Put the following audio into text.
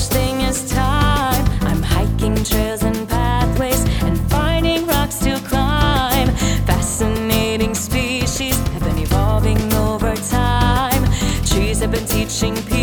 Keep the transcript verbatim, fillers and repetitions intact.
thing as time. I'm hiking trails and pathways and finding rocks to climb. Fascinating species have been evolving over time. Trees have been teaching people